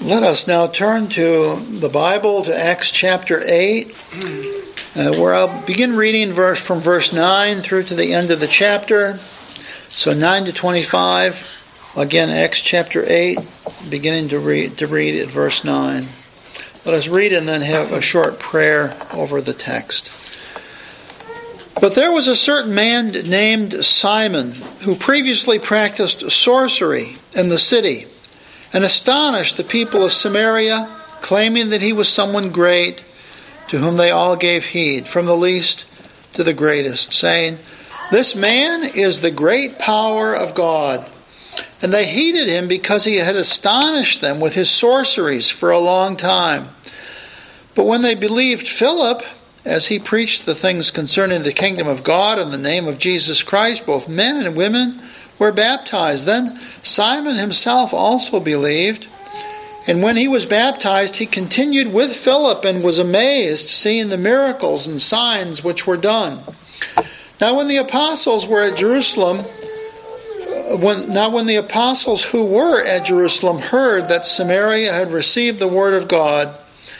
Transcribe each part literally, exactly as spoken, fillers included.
Let us now turn to the Bible, to Acts chapter eight, uh, where I'll begin reading verse from verse nine through to the end of the chapter. So nine to twenty-five. Again, Acts chapter eight, beginning to read, to read at verse nine. Let us read and then have a short prayer over the text. But there was a certain man named Simon, who previously practiced sorcery in the city, and astonished the people of Samaria, claiming that he was someone great, to whom they all gave heed, from the least to the greatest, saying, "This man is the great power of God." And they heeded him because he had astonished them with his sorceries for a long time. But when they believed Philip, as he preached the things concerning the kingdom of God in the name of Jesus Christ, both men and women were baptized. Then Simon himself also believed. And when he was baptized, he continued with Philip and was amazed, seeing the miracles and signs which were done. Now when the apostles were at Jerusalem, when, now when the apostles who were at Jerusalem heard that Samaria had received the word of God,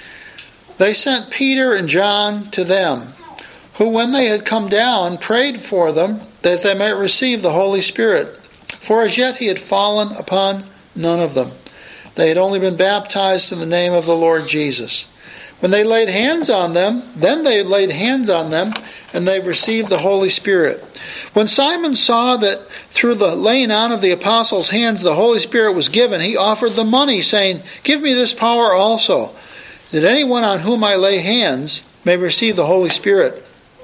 they sent Peter and John to them, who when they had come down prayed for them, that they might receive the Holy Spirit. For as yet he had fallen upon none of them. They had only been baptized in the name of the Lord Jesus. When they laid hands on them, then they laid hands on them, and they received the Holy Spirit. When Simon saw that through the laying on of the apostles' hands the Holy Spirit was given, he offered them money, saying, "Give me this power also, that anyone on whom I lay hands may receive the Holy Spirit."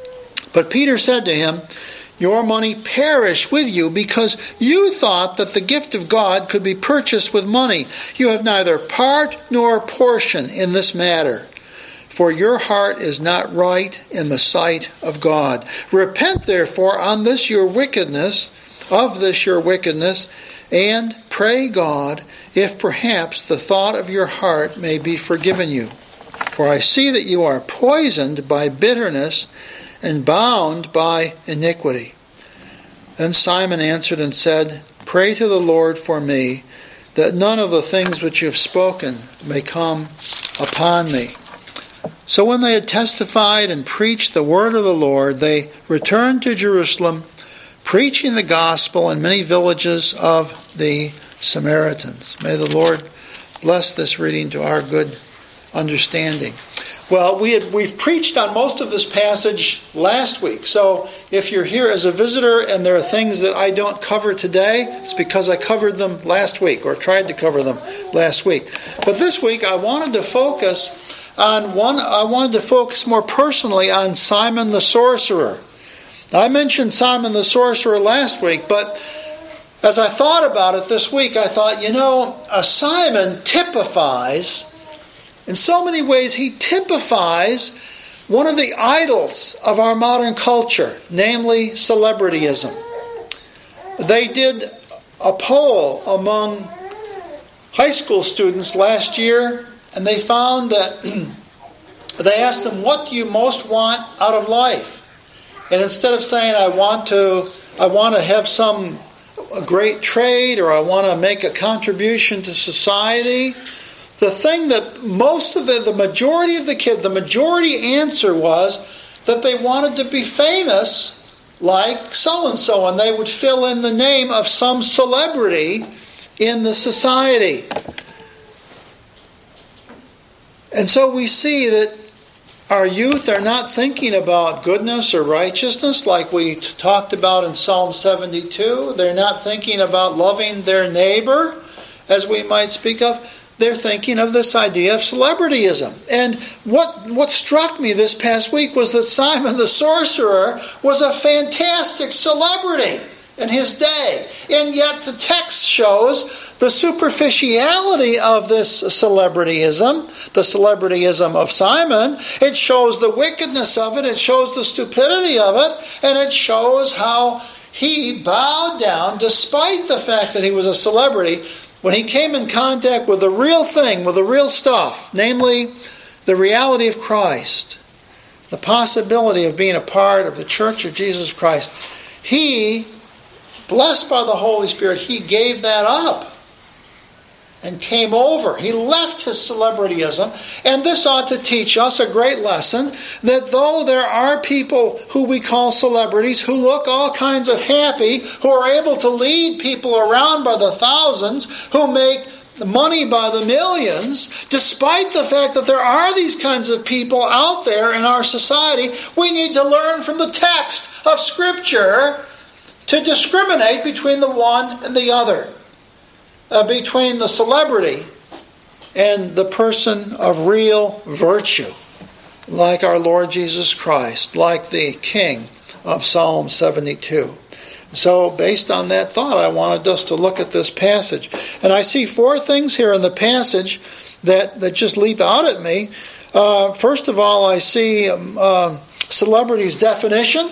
But Peter said to him, "Your money perish with you, because you thought that the gift of God could be purchased with money. You have neither part nor portion in this matter, for your heart is not right in the sight of God. Repent therefore on this your wickedness, of this your wickedness, and pray God, if perhaps the thought of your heart may be forgiven you. For I see that you are poisoned by bitterness and bound by iniquity." Then Simon answered and said, "Pray to the Lord for me, that none of the things which you have spoken may come upon me." So when they had testified and preached the word of the Lord, they returned to Jerusalem, preaching the gospel in many villages of the Samaritans. May the Lord bless this reading to our good understanding. Well, we had, we've preached on most of this passage last week. So if you're here as a visitor and there are things that I don't cover today, it's because I covered them last week or tried to cover them last week. But this week I wanted to focus on one. I wanted to focus more personally on Simon the sorcerer. I mentioned Simon the sorcerer last week, but as I thought about it this week, I thought, you know, uh, Simon typifies, in so many ways, he typifies one of the idols of our modern culture, namely celebrityism. They did a poll among high school students last year, and they found that they asked them, "What do you most want out of life?" And instead of saying, "I want to, I want to have some great trade," or "I want to make a contribution to society," the thing that most of the, the majority of the kids, the majority answer was that they wanted to be famous like so-and-so, and they would fill in the name of some celebrity in the society. And so we see that our youth are not thinking about goodness or righteousness like we t- talked about in Psalm seventy-two. They're not thinking about loving their neighbor, as we might speak of. They're thinking of this idea of celebrityism. And what what struck me this past week was that Simon the sorcerer was a fantastic celebrity in his day. And yet the text shows the superficiality of this celebrityism, the celebrityism of Simon. It shows the wickedness of it, it shows the stupidity of it, and it shows how he bowed down, despite the fact that he was a celebrity, when he came in contact with the real thing, with the real stuff, namely the reality of Christ, the possibility of being a part of the Church of Jesus Christ. He, blessed by the Holy Spirit, he gave that up. and came over. He left his celebrityism, and this ought to teach us a great lesson, that though there are people who we call celebrities who look all kinds of happy, who are able to lead people around by the thousands, who make money by the millions, despite the fact that there are these kinds of people out there in our society, we need to learn from the text of Scripture to discriminate between the one and the other. Uh, between the celebrity and the person of real virtue, like our Lord Jesus Christ, like the King of Psalm seventy-two. So based on that thought, I wanted us to look at this passage. And I see four things here in the passage that, that just leap out at me. Uh, first of all, I see um, uh, celebrity's definition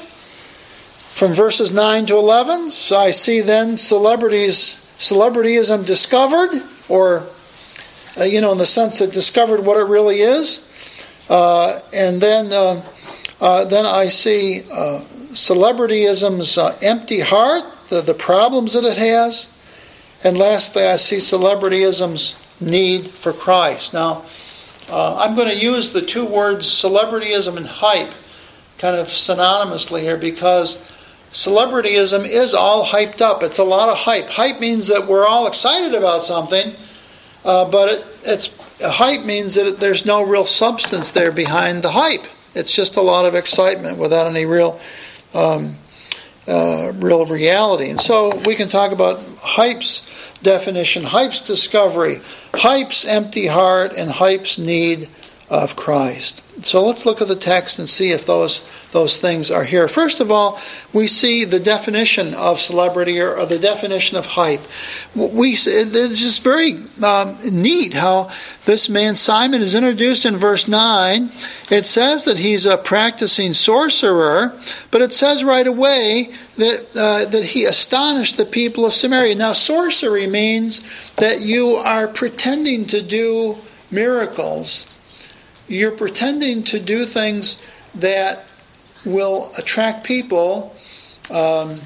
from verses nine to eleven. So I see then celebrity's Celebrityism discovered, or, uh, you know, in the sense that discovered what it really is. Uh, and then uh, uh, then I see uh, celebrityism's uh, empty heart, the, the problems that it has. And lastly, I see celebrityism's need for Christ. Now, uh, I'm going to use the two words celebrityism and hype kind of synonymously here, because celebrityism is all hyped up. It's a lot of hype. Hype means that we're all excited about something, uh, but it, it's hype means that it, there's no real substance there behind the hype. It's just a lot of excitement without any real, um, uh, real reality. And so we can talk about hype's definition, hype's discovery, hype's empty heart, and hype's need of Christ. So let's look at the text and see if those those things are here. First of all, we see the definition of celebrity, or, or the definition of hype. We it's just very um, neat how this man Simon is introduced in verse nine. It says that he's a practicing sorcerer, but it says right away that uh, that he astonished the people of Samaria. Now, sorcery means that you are pretending to do miracles. You're pretending to do things that will attract people, um,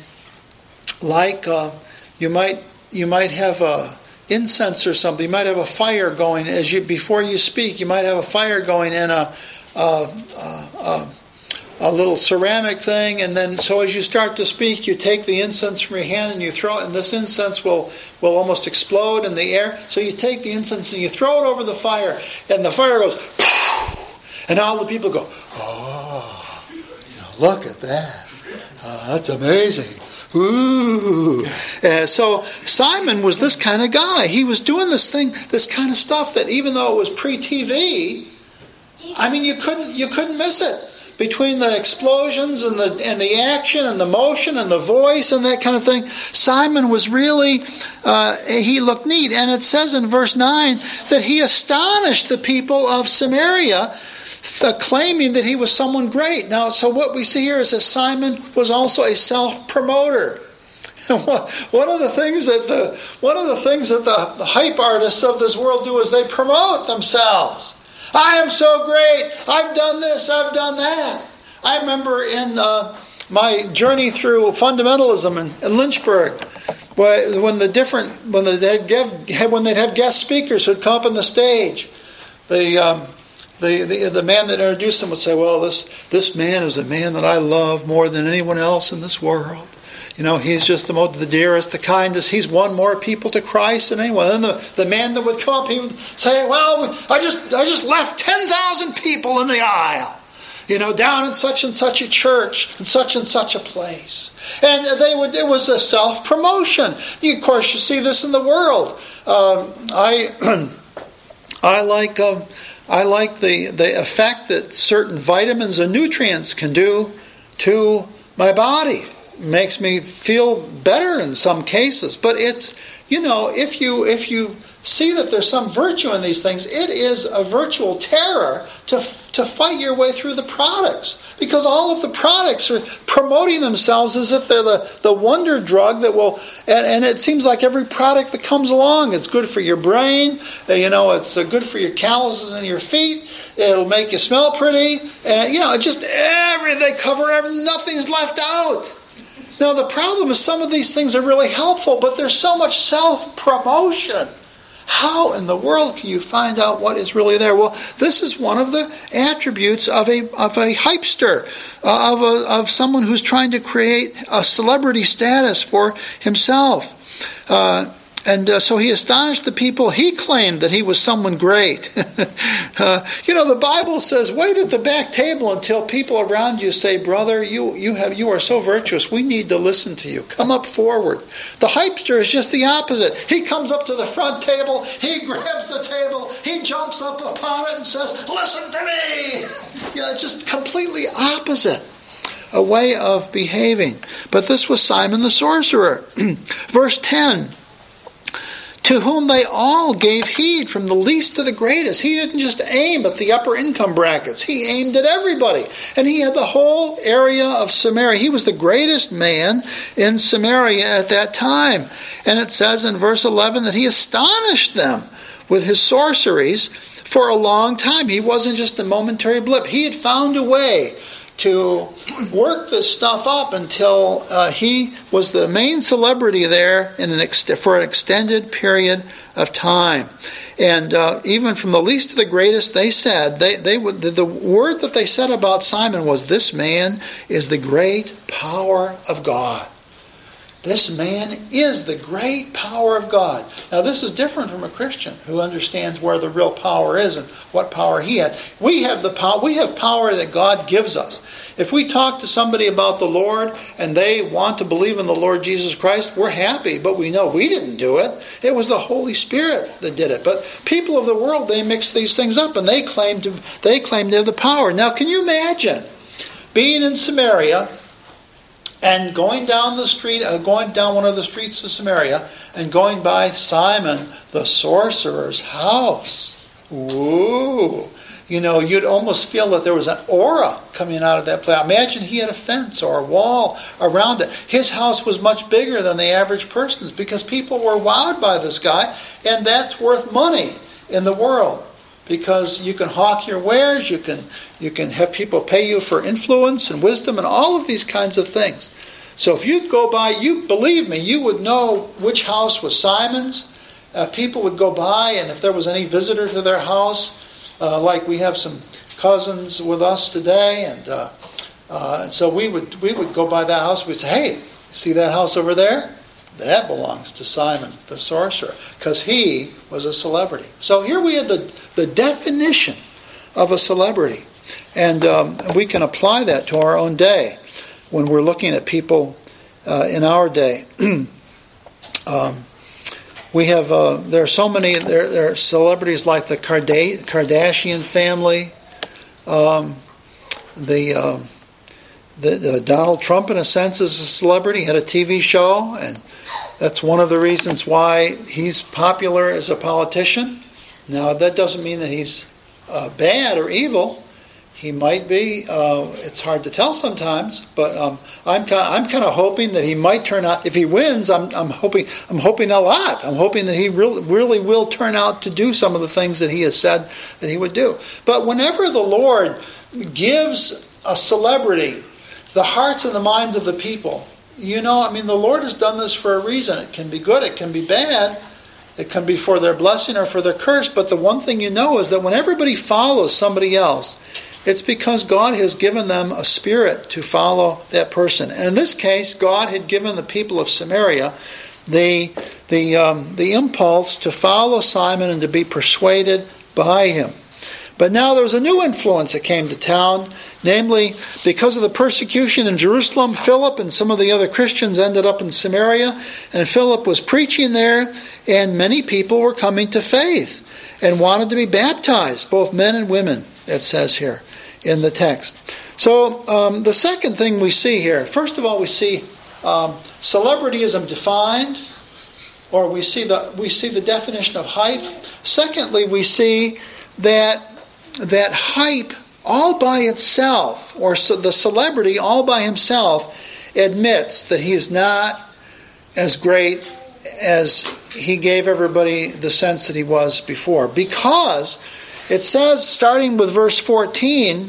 like uh, you might you might have a incense or something. You might have a fire going as you before you speak. You might have a fire going in a a, a, a little ceramic thing, and then so as you start to speak, you take the incense from your hand and you throw it, and this incense will will almost explode in the air. So you take the incense and you throw it over the fire, and the fire goes. And all the people go, oh, look at that. Uh, that's amazing. Ooh. Uh, so Simon was this kind of guy. He was doing this thing, this kind of stuff that even though it was pre-T V, I mean, you couldn't you couldn't miss it. Between the explosions and the and the action and the motion and the voice and that kind of thing, Simon was really, uh, he looked neat. And it says in verse nine that he astonished the people of Samaria, claiming that he was someone great. Now, so what we see here is that Simon was also a self-promoter. One of the things that the one of the things that the hype artists of this world do is they promote themselves. I am so great. I've done this. I've done that. I remember in uh, my journey through fundamentalism in, in Lynchburg, when the different when they'd give, when they'd have guest speakers who'd come up on the stage, the um, The, the the man that introduced them would say, well, this this man is a man that I love more than anyone else in this world. You know, he's just the most, the dearest, the kindest. He's won more people to Christ than anyone. And the, the man that would come up, he would say, well, I just I just left ten thousand people in the aisle, you know, down in such and such a church, in such and such a place. And they would it was a self-promotion. You, of course, you see this in the world. Um, I, I like... Um, I like the, the effect that certain vitamins and nutrients can do to my body. It makes me feel better in some cases. But it's, you know, if you if you see that there's some virtue in these things, it is a virtual terror to to fight your way through the products. Because all of the products are promoting themselves as if they're the, the wonder drug that will... And, and it seems like every product that comes along, it's good for your brain. You know, it's good for your calluses in your feet. It'll make you smell pretty. And, you know, just every they cover everything. Nothing's left out. Now, the problem is some of these things are really helpful, but there's so much self-promotion How in the world can you find out what is really there? Well, this is one of the attributes of a of a hypester, uh, of a, of someone who's trying to create a celebrity status for himself. Uh, And uh, so he astonished the people. He claimed that he was someone great. uh, you know, the Bible says, wait at the back table until people around you say, brother, you you have you are so virtuous. We need to listen to you. Come up forward. The hypester is just the opposite. He comes up to the front table. He grabs the table. He jumps up upon it and says, listen to me. You know, it's just completely opposite. A way of behaving. But this was Simon the sorcerer. Verse ten. To whom they all gave heed, from the least to the greatest. He didn't just aim at the upper income brackets. He aimed at everybody. And he had the whole area of Samaria. He was the greatest man in Samaria at that time. And it says in verse eleven that he astonished them with his sorceries for a long time. He wasn't just a momentary blip. He had found a way to work this stuff up until uh, he was the main celebrity there in an ex- for an extended period of time. And uh, even from the least to the greatest, they said, they, they would, the, the word that they said about Simon was, this man is the great power of God. This man is the great power of God. Now, this is different from a Christian who understands where the real power is and what power he had. We have the power. We have power that God gives us. If we talk to somebody about the Lord and they want to believe in the Lord Jesus Christ, we're happy, but we know we didn't do it. It was the Holy Spirit that did it. But people of the world, they mix these things up and they claim to they claim to have the power. Now, can you imagine being in Samaria and going down the street, uh, going down one of the streets of Samaria, and going by Simon the sorcerer's house? Ooh. You know, you'd almost feel that there was an aura coming out of that place. Imagine he had a fence or a wall around it. His house was much bigger than the average person's because people were wowed by this guy, and that's worth money in the world. Because you can hawk your wares, you can you can have people pay you for influence and wisdom and all of these kinds of things. So if you'd go by, you believe me, you would know which house was Simon's. Uh, people would go by, and if there was any visitor to their house, uh, like we have some cousins with us today, and uh, uh, so we would we would go by that house. We'd say, "Hey, see that house over there? That belongs to Simon the sorcerer," because he was a celebrity. So here we have the, the definition of a celebrity. And um, we can apply that to our own day when we're looking at people uh, in our day. um, we have, uh, there are so many, there, there are celebrities like the Kardashian family, um, the... Um, The, uh, Donald Trump, in a sense, is a celebrity. He had a T V show, and that's one of the reasons why he's popular as a politician. Now, that doesn't mean that he's uh, bad or evil. He might be. Uh, it's hard to tell sometimes, but um, I'm kind. I'm kind of hoping that he might turn out. If he wins, I'm. I'm hoping. I'm hoping a lot. I'm hoping that he really, really will turn out to do some of the things that he has said that he would do. But whenever the Lord gives a celebrity the hearts and the minds of the people, you know, I mean, the Lord has done this for a reason. It can be good, it can be bad, it can be for their blessing or for their curse, but the one thing you know is that when everybody follows somebody else, it's because God has given them a spirit to follow that person. And in this case, God had given the people of Samaria the, the, um, the impulse to follow Simon and to be persuaded by him. But now there was a new influence that came to town. Namely, because of the persecution in Jerusalem, Philip and some of the other Christians ended up in Samaria, and Philip was preaching there, and many people were coming to faith and wanted to be baptized, both men and women, it says here in the text. So um, the second thing we see here, first of all, we see um, celebrityism defined, or we see the we see the definition of hype. Secondly, we see that that hype all by itself, or so the celebrity all by himself, admits that he is not as great as he gave everybody the sense that he was before. Because it says, starting with verse fourteen,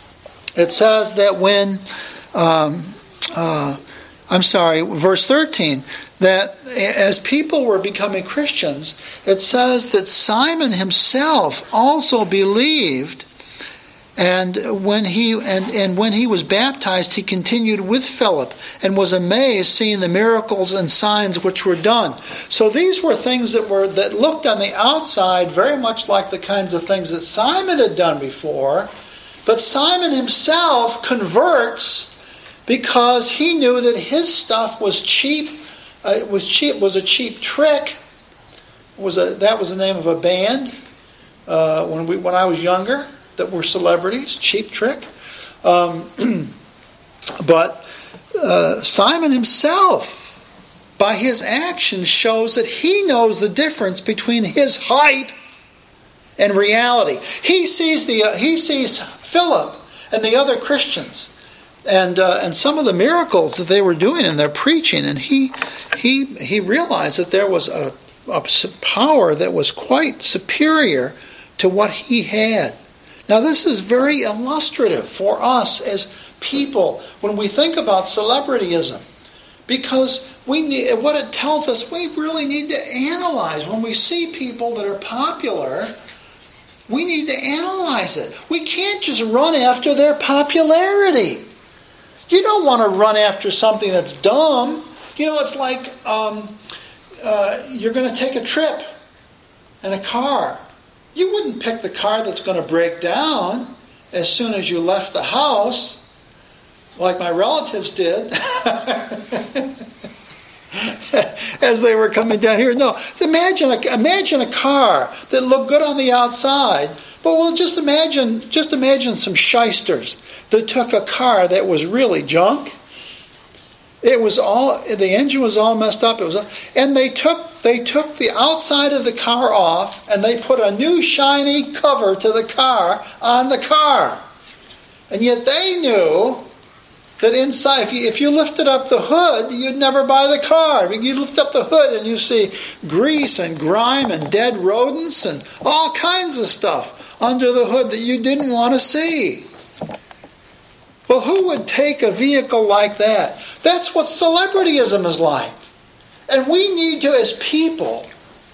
it says that when, um, uh, I'm sorry, verse thirteen, that as people were becoming Christians, it says that Simon himself also believed, and when he and, and when he was baptized, he continued with Philip and was amazed seeing the miracles and signs which were done. So these were things that were that looked on the outside very much like the kinds of things that Simon had done before, but Simon himself converts because he knew that his stuff was cheap. Uh, it was cheap. Was a cheap trick. Was a that was the name of a band uh, when we when I was younger that were celebrities. Cheap Trick. Um, but uh, Simon himself, by his actions, shows that he knows the difference between his hype and reality. He sees the uh, he sees Philip and the other Christians. And uh, and some of the miracles that they were doing in their preaching, and he he he realized that there was a, a power that was quite superior to what he had. Now this is very illustrative for us as people when we think about celebrityism, because we need, what it tells us, we really need to analyze when we see people that are popular. We need to analyze it. We can't just run after their popularity. You don't want to run after something that's dumb. You know, it's like um, uh, you're going to take a trip in a car. You wouldn't pick the car that's going to break down as soon as you left the house, like my relatives did as they were coming down here. No, imagine a, imagine a car that looked good on the outside, but well, just imagine, just imagine some shysters that took a car that was really junk. It was all the engine was all messed up. It was, and they took they took the outside of the car off, and they put a new shiny cover to the car on the car. And yet they knew that inside, if you, if you lifted up the hood, you'd never buy the car. You lift up the hood and you see grease and grime and dead rodents and all kinds of stuff under the hood that you didn't want to see. Well, who would take a vehicle like that? That's what celebrityism is like. And we need to, as people,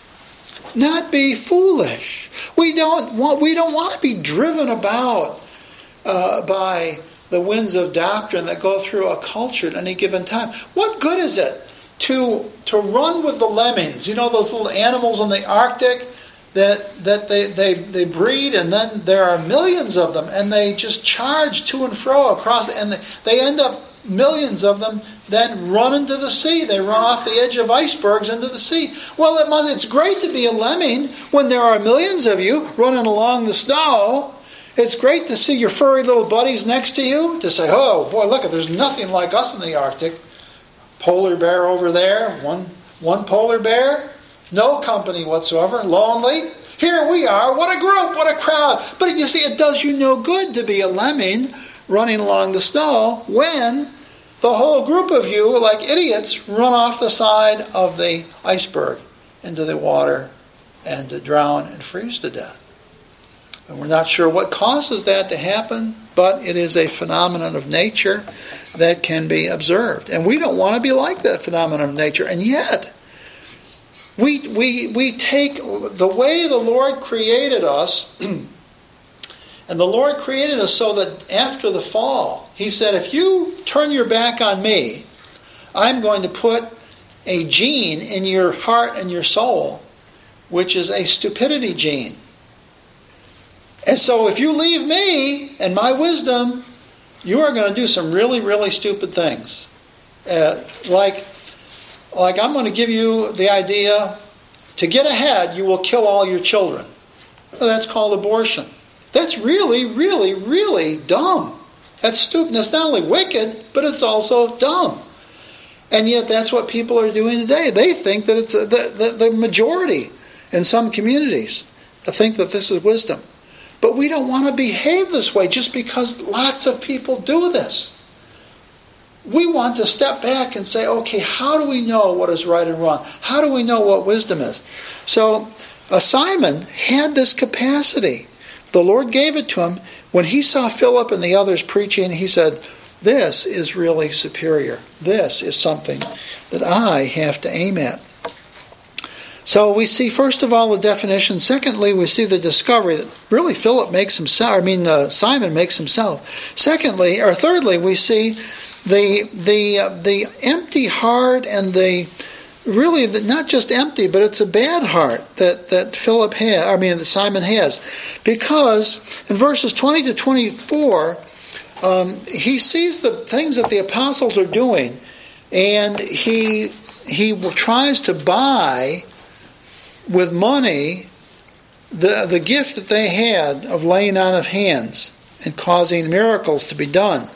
not be foolish. We don't want, we don't want to be driven about uh, by the winds of doctrine that go through a culture at any given time. What good is it to to run with the lemmings? You know those little animals in the Arctic that that they, they, they breed, and then there are millions of them, and they just charge to and fro across, and they, they end up, millions of them, then run into the sea. They run off the edge of icebergs into the sea. Well, it must, it's great to be a lemming when there are millions of you running along the snow. It's great to see your furry little buddies next to you, to say, oh, boy, look, there's nothing like us in the Arctic. Polar bear over there, one one polar bear, no company whatsoever, lonely. Here we are, what a group, what a crowd. But you see, it does you no good to be a lemming running along the snow when the whole group of you, like idiots, run off the side of the iceberg into the water and to drown and freeze to death. And we're not sure what causes that to happen, but it is a phenomenon of nature that can be observed. And we don't want to be like that phenomenon of nature. And yet, we we we take the way the Lord created us, and the Lord created us so that after the fall, He said, if you turn your back on me, I'm going to put a gene in your heart and your soul, which is a stupidity gene. And so if you leave me and my wisdom, you are going to do some really, really stupid things. Uh, like, like I'm going to give you the idea, to get ahead, you will kill all your children. Well, that's called abortion. That's really, really, really dumb. That's stupid. That's not only wicked, but it's also dumb. And yet that's what people are doing today. They think that it's a, the, the, the majority in some communities think that this is wisdom. But we don't want to behave this way just because lots of people do this. We want to step back and say, okay, how do we know what is right and wrong? How do we know what wisdom is? So uh, Simon had this capacity. The Lord gave it to him. When he saw Philip and the others preaching, he said, this is really superior. This is something that I have to aim at. So we see, first of all, the definition. Secondly, we see the discovery that really Philip makes himself, I mean, uh, Simon makes himself. Secondly, or thirdly, we see the the uh, the empty heart and the really the, not just empty, but it's a bad heart that that Philip has. I mean, that Simon has, because in verses twenty to twenty-four, um, he sees the things that the apostles are doing, and he he tries to buy with money the the gift that they had of laying on of hands and causing miracles to be done.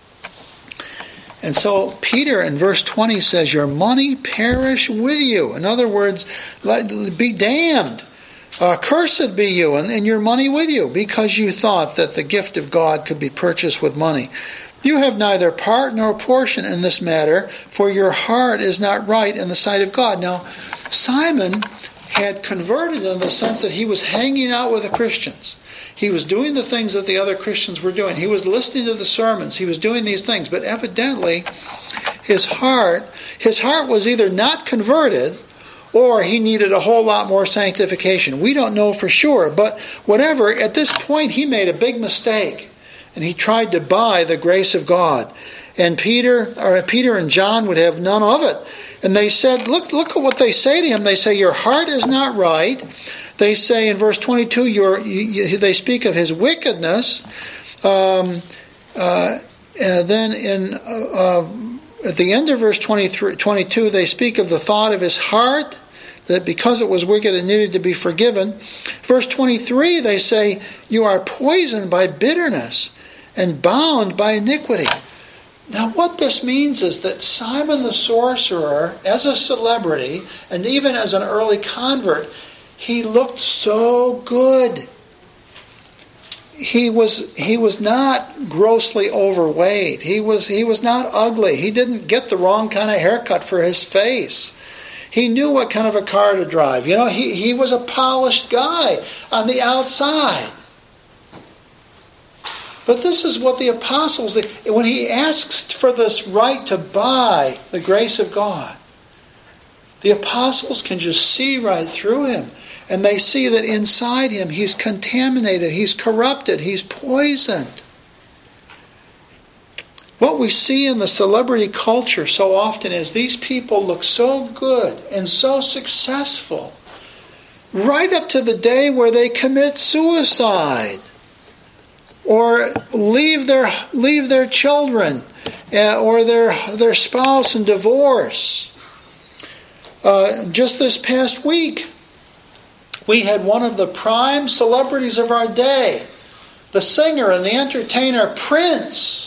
And so Peter in verse twenty says, your money perish with you. In other words, be damned. Uh, cursed be you, and, and your money with you, because you thought that the gift of God could be purchased with money. You have neither part nor portion in this matter, for your heart is not right in the sight of God. Now, Simon had converted in the sense that he was hanging out with the Christians. He was doing the things that the other Christians were doing. He was listening to the sermons. He was doing these things. But evidently, his heart, his heart was either not converted or he needed a whole lot more sanctification. We don't know for sure. But whatever, at this point, he made a big mistake. And he tried to buy the grace of God. And Peter, or Peter and John would have none of it. And they said, look, look at what they say to him. They say, your heart is not right. They say in verse twenty-two, your, you, they speak of his wickedness. Um, uh, and then in uh, uh, at the end of verse twenty-three, twenty-two, they speak of the thought of his heart, that because it was wicked, it needed to be forgiven. Verse twenty-three, they say, you are poisoned by bitterness and bound by iniquity. Now what this means is that Simon the sorcerer, as a celebrity, and even as an early convert, he looked so good. He was he was not grossly overweight. He was he was not ugly. He didn't get the wrong kind of haircut for his face. He knew what kind of a car to drive. You know, he, he was a polished guy on the outside. But this is what the apostles, when he asks for this right to buy the grace of God, the apostles can just see right through him. And they see that inside him he's contaminated, he's corrupted, he's poisoned. What we see in the celebrity culture so often is these people look so good and so successful right up to the day where they commit suicide. Or leave their leave their children, uh, or their their spouse in divorce. Uh, just this past week, we had one of the prime celebrities of our day, the singer and the entertainer Prince.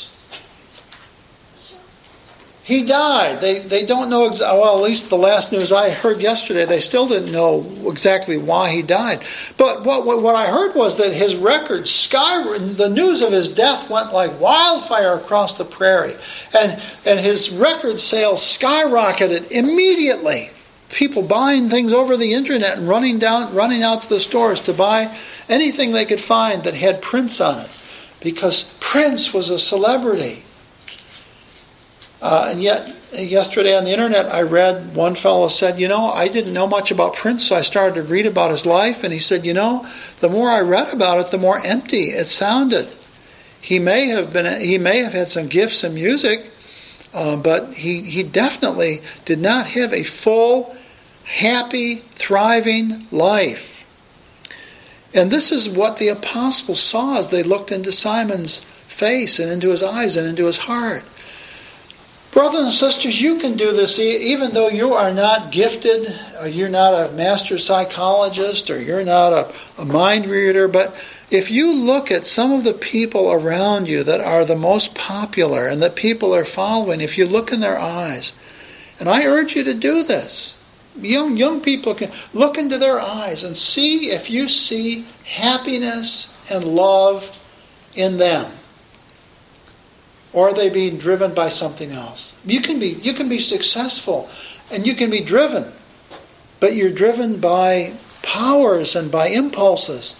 He died. They they don't know exa- well. At least the last news I heard yesterday, they still didn't know exactly why he died. But what what, what I heard was that his record sky the news of his death went like wildfire across the prairie, and and his record sales skyrocketed immediately. People buying things over the internet and running down running out to the stores to buy anything they could find that had Prince on it, because Prince was a celebrity. Uh, and yet, yesterday on the internet, I read one fellow said, you know, I didn't know much about Prince, so I started to read about his life. And he said, you know, the more I read about it, the more empty it sounded. He may have been, he may have had some gifts in music, uh, but he, he definitely did not have a full, happy, thriving life. And this is what the apostles saw as they looked into Simon's face and into his eyes and into his heart. Brothers and sisters, you can do this even though you are not gifted, or you're not a master psychologist, or you're not a, a mind reader. But if you look at some of the people around you that are the most popular and that people are following, if you look in their eyes, and I urge you to do this, young young people can look into their eyes and see if you see happiness and love in them. Or are they being driven by something else? You can be you can be successful and you can be driven, but you're driven by powers and by impulses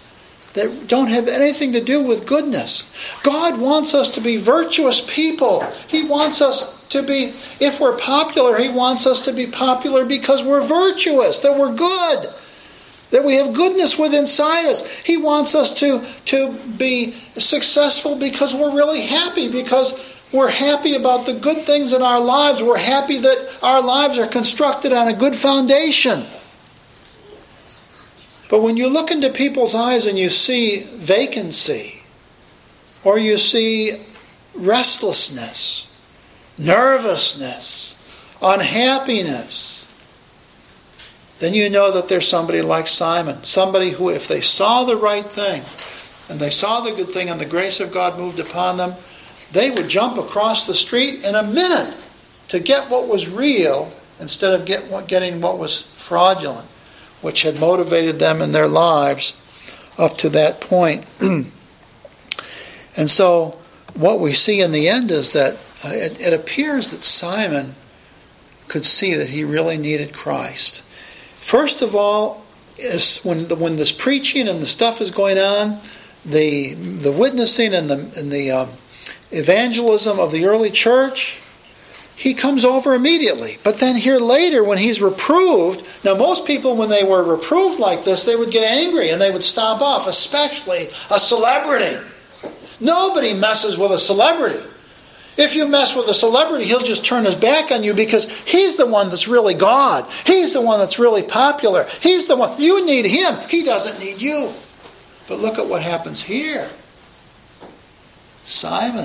that don't have anything to do with goodness. God wants us to be virtuous people. He wants us to be, if we're popular, He wants us to be popular because we're virtuous, that we're good, that we have goodness within inside us. He wants us to, to be successful because we're really happy, because we're happy about the good things in our lives. We're happy that our lives are constructed on a good foundation. But when you look into people's eyes and you see vacancy, or you see restlessness, nervousness, unhappiness, then you know that there's somebody like Simon. Somebody who, if they saw the right thing, and they saw the good thing, and the grace of God moved upon them, they would jump across the street in a minute to get what was real instead of get, getting what was fraudulent, which had motivated them in their lives up to that point. And so what we see in the end is that uh, it, it appears that Simon could see that he really needed Christ. First of all, is when the, when this preaching and the stuff is going on, the the witnessing and the and the um, evangelism of the early church, he comes over immediately. But then here later, when he's reproved, now most people when they were reproved like this, they would get angry and they would stomp off, especially a celebrity. Nobody messes with a celebrity. If you mess with a celebrity, he'll just turn his back on you because he's the one that's really God. He's the one that's really popular. He's the one. You need him. He doesn't need you. But look at what happens here. Simon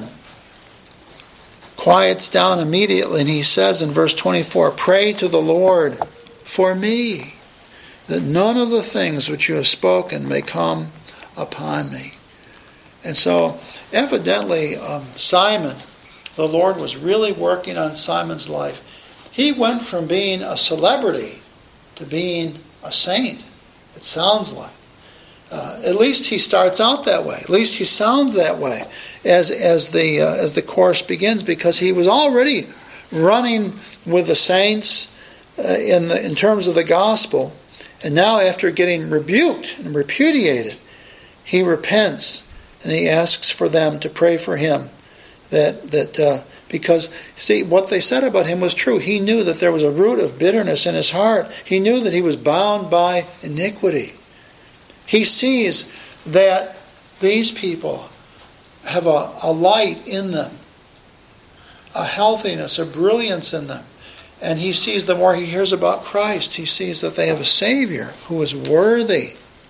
quiets down immediately, and he says in verse twenty-four, "Pray to the Lord for me, that none of the things which you have spoken may come upon me." And so, evidently, um, Simon, the Lord was really working on Simon's life. He went from being a celebrity to being a saint, it sounds like. Uh, at least he starts out that way. At least he sounds that way as as the uh, as the course begins, because he was already running with the saints uh, in the in terms of the gospel, and now after getting rebuked and repudiated, he repents and he asks for them to pray for him. That that uh, because see, what they said about him was true. He knew that there was a root of bitterness in his heart. He knew that he was bound by iniquity. He sees that these people have a, a light in them, a healthiness, a brilliance in them. And he sees, the more he hears about Christ, he sees that they have a Savior who is worthy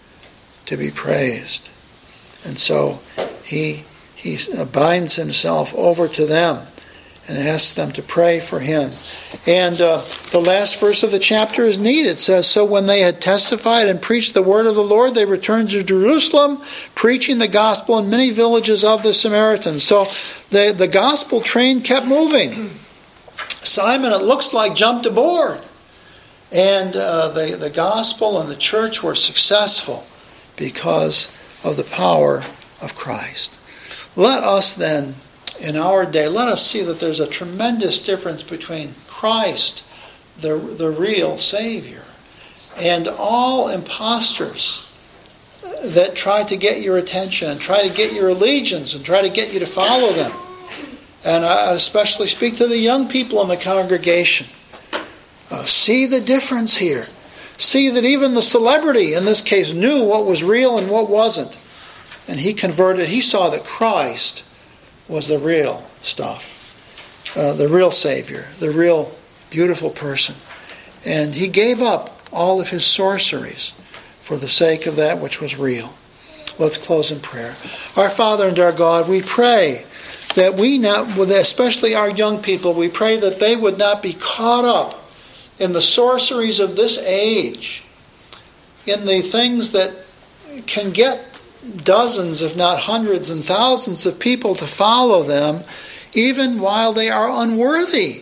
to be praised. And so he he binds himself over to them and asks them to pray for him. And uh, the last verse of the chapter is neat. It says, "So when they had testified and preached the word of the Lord, they returned to Jerusalem, preaching the gospel in many villages of the Samaritans." So the, the gospel train kept moving. Simon, it looks like, jumped aboard. And uh, the, the gospel and the church were successful because of the power of Christ. Let us then, in our day, let us see that there's a tremendous difference between Christ, the, the real Savior, and all imposters that try to get your attention and try to get your allegiance and try to get you to follow them. And I especially speak to the young people in the congregation. Uh, see the difference here. See that even the celebrity, in this case, knew what was real and what wasn't. And he converted. He saw that Christ was the real stuff, uh, the real Savior, the real beautiful person. And he gave up all of his sorceries for the sake of that which was real. Let's close in prayer. Our Father and our God, we pray that we not, especially our young people, we pray that they would not be caught up in the sorceries of this age, in the things that can get dozens, if not hundreds and thousands of people to follow them, even while they are unworthy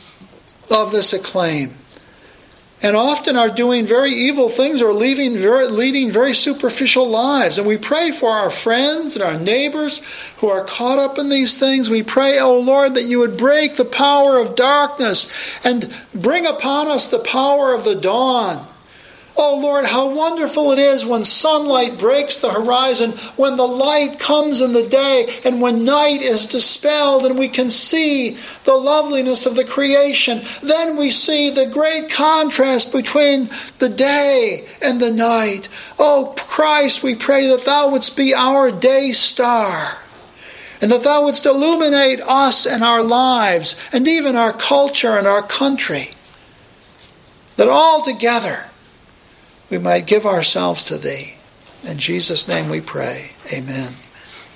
of this acclaim, and often are doing very evil things or leading very, leading very superficial lives. And we pray for our friends and our neighbors who are caught up in these things. We pray, O Lord, that you would break the power of darkness and bring upon us the power of the dawn, Oh Lord, how wonderful it is when sunlight breaks the horizon, when the light comes in the day, and when night is dispelled and we can see the loveliness of the creation. Then we see the great contrast between the day and the night. Oh Christ, we pray that Thou wouldst be our day star, and that Thou wouldst illuminate us and our lives, and even our culture and our country, that all together we might give ourselves to Thee. In Jesus' name we pray. Amen.